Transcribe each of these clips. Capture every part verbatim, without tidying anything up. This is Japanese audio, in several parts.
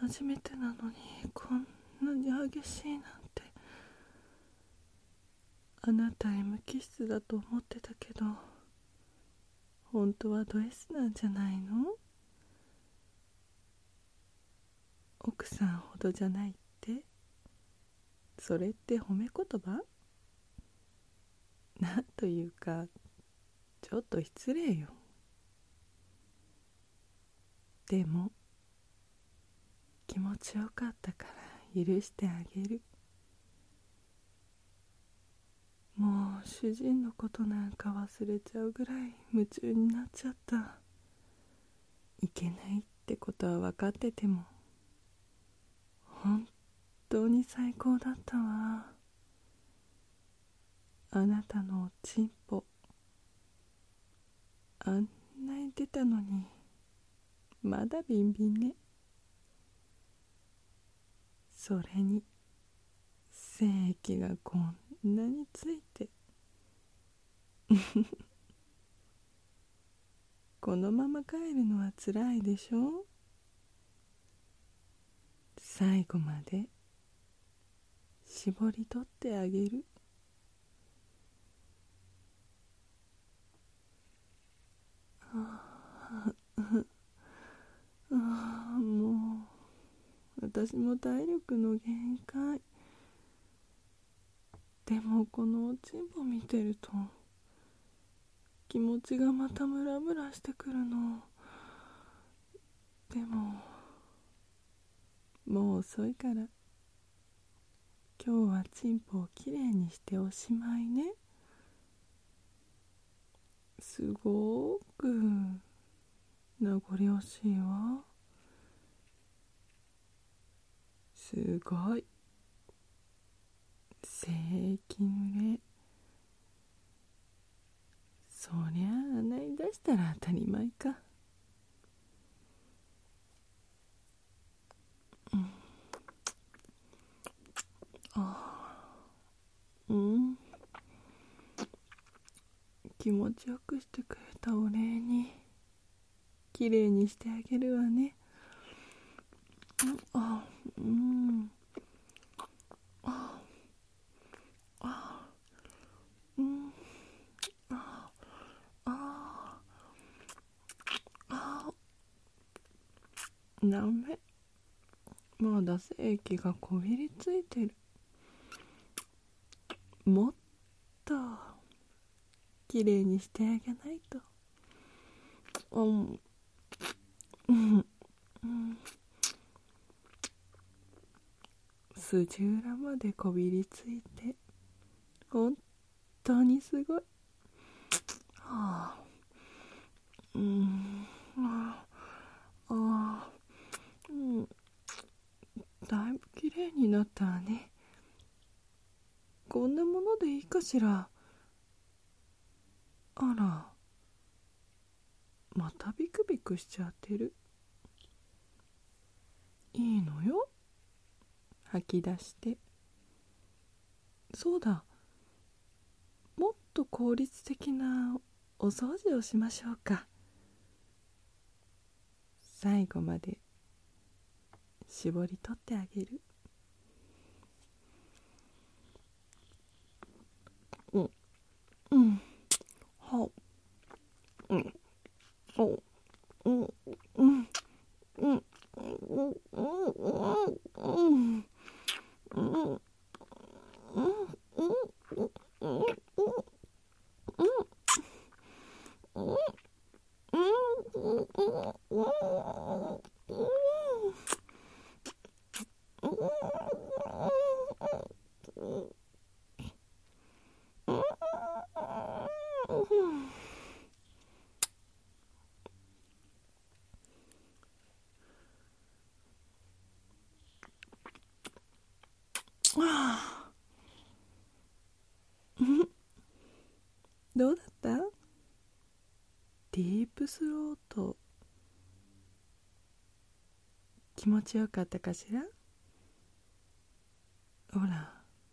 初めてなのにこんなに激しいなんて。あなた エム 気質だと思ってたけど、本当はド S なんじゃないの？奥さんほどじゃないって？それって褒め言葉？なんというかちょっと失礼よ。でも気持ちよかったから許してあげる。もう主人のことなんか忘れちゃうぐらい夢中になっちゃった。いけないってことは分かってても本当に最高だったわ。あなたのおちんぽあんなに出たのにまだビンビンね。それに精液がこんなについてこのまま帰るのはつらいでしょ。最後まで絞り取ってあげる。ああ、もう私も体力の限界。でもこのおちんぽ見てると気持ちがまたムラムラしてくるの。でももう遅いから今日はチンポをきれいにしておしまいね。すごく名残惜しいわ。すごい精液濡れ。そりゃあ洗い出したら当たり前か。うん、あうん気持ちよくしてくれたお礼にきれいにしてあげるわね。あうんああうんあああダメ、まだ精液がこびりついてる。もっときれいにしてあげないと。うんうんうん筋裏までこびりついて本当にすごい。はあうんああうんだいぶきれいになったわね。こんなものでいいかしら。あらまたビクビクしちゃってる。いいのよ吐き出して。そうだ、もっと効率的なお掃除をしましょうか。最後まで絞り取ってあげる。うんうんはうんおうんうんうんうんうんうんうんどうだった？ディープスロート気持ちよかったかしら？ほら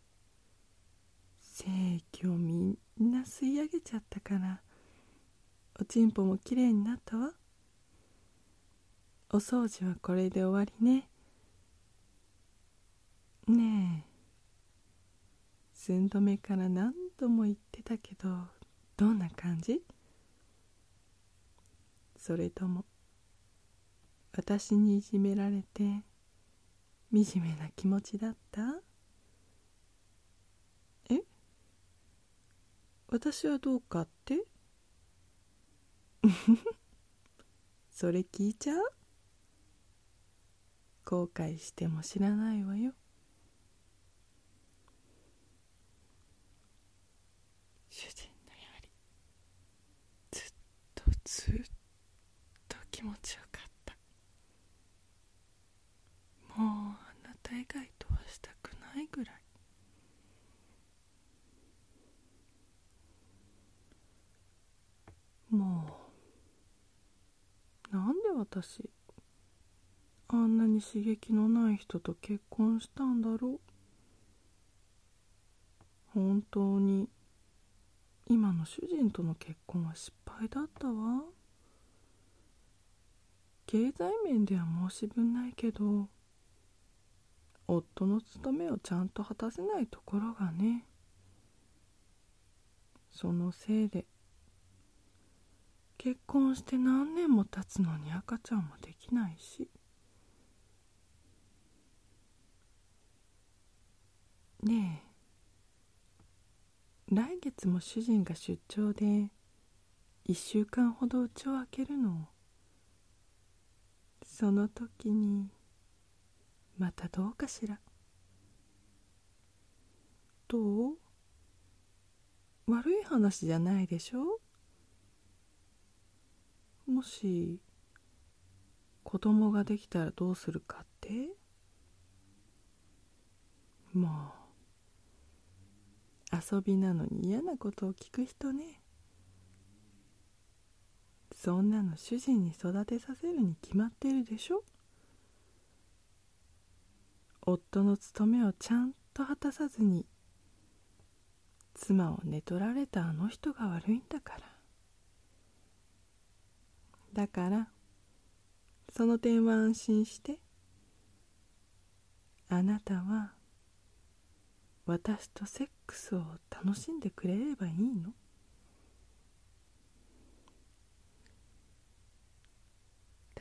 精液をみんな吸い上げちゃったからおちんぽもきれいになったわ。お掃除はこれで終わりね。 ねえ、寸止めから何度も言ってたけど、どんな感じ？それとも私にいじめられて惨めな気持ちだった？え？私はどうかって？それ聞いちゃう？後悔しても知らないわよ。主人のやり、ずっとずっと気持ちよかった。もうあなた以外とはしたくないぐらい。もうなんで私あんなに刺激のない人と結婚したんだろう。本当に今の主人との結婚は失敗だったわ。経済面では申し分ないけど、夫の務めをちゃんと果たせないところがね。そのせいで結婚して何年も経つのに赤ちゃんもできないし。ねえ、来月も主人が出張で一週間ほど家を空けるの。その時にまたどうかしら。どう？悪い話じゃないでしょ？もし子供ができたらどうするかって？もう遊びなのに嫌なことを聞く人ね。そんなの主人に育てさせるに決まってるでしょ。夫の務めをちゃんと果たさずに妻を寝取られたあの人が悪いんだから。だからその点は安心して。あなたは私とセックスを楽しんでくれればいいの。だ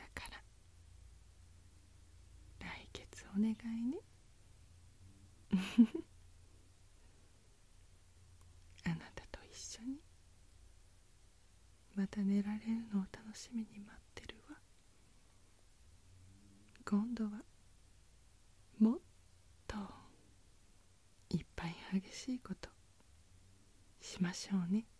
から来月お願いね。あなたと一緒にまた寝られるのを楽しみに待ってるわ。今度はもっといっぱい激しいことしましょうね。